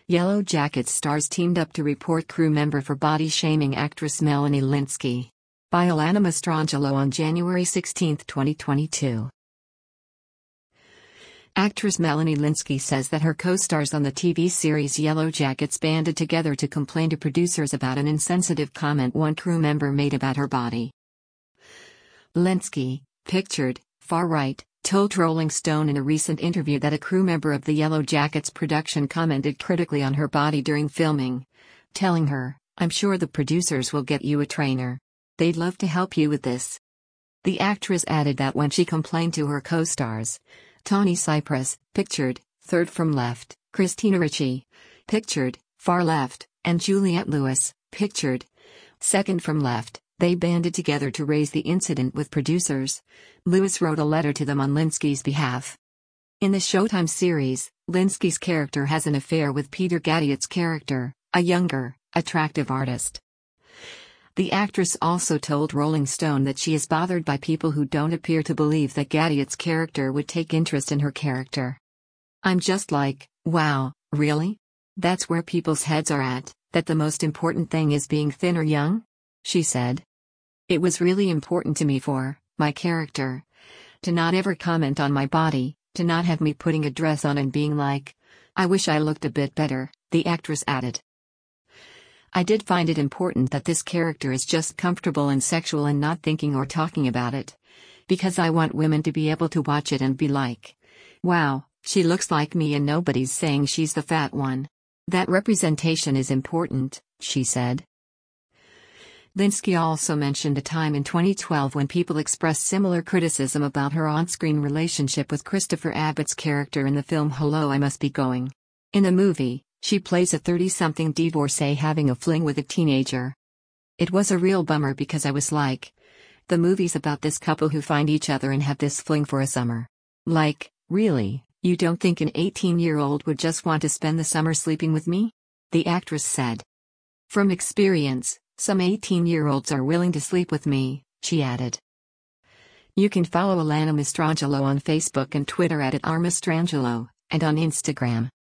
Yellow Jackets stars teamed up to report crew member for body-shaming actress Melanie Lynskey. By Alana Mastrangelo on January 16, 2022. Actress Melanie Lynskey says that her co-stars on the TV series Yellow Jackets banded together to complain to producers about an insensitive comment one crew member made about her body. Lynskey, pictured, far right, told Rolling Stone in a recent interview that a crew member of the Yellow Jackets production commented critically on her body during filming, telling her, "I'm sure the producers will get you a trainer. They'd love to help you with this." The actress added that when she complained to her co-stars, Tawny Cypress, pictured, third from left, Christina Ricci, pictured, far left, and Juliette Lewis, pictured, second from left, they banded together to raise the incident with producers. Lewis wrote a letter to them on Lynskey's behalf. In the Showtime series, Lynskey's character has an affair with Peter Gadiot's character, a younger, attractive artist. The actress also told Rolling Stone that she is bothered by people who don't appear to believe that Gadiot's character would take interest in her character. "I'm just like, wow, really? That's where people's heads are at, that the most important thing is being thin or young?" she said. "It was really important to me for my character to not ever comment on my body, to not have me putting a dress on and being like, I wish I looked a bit better," the actress added. "I did find it important that this character is just comfortable and sexual and not thinking or talking about it. Because I want women to be able to watch it and be like, wow, she looks like me and nobody's saying she's the fat one. That representation is important," she said. Lynskey also mentioned a time in 2012 when people expressed similar criticism about her on-screen relationship with Christopher Abbott's character in the film Hello, I Must Be Going. In the movie, she plays a 30-something divorcee having a fling with a teenager. "It was a real bummer because I was like, the movie's about this couple who find each other and have this fling for a summer. Like, really, you don't think an 18-year-old would just want to spend the summer sleeping with me?" the actress said. "From experience, some 18-year-olds are willing to sleep with me," she added. You can follow Alana Mastrangelo on Facebook and Twitter @RMastrangelo, and on Instagram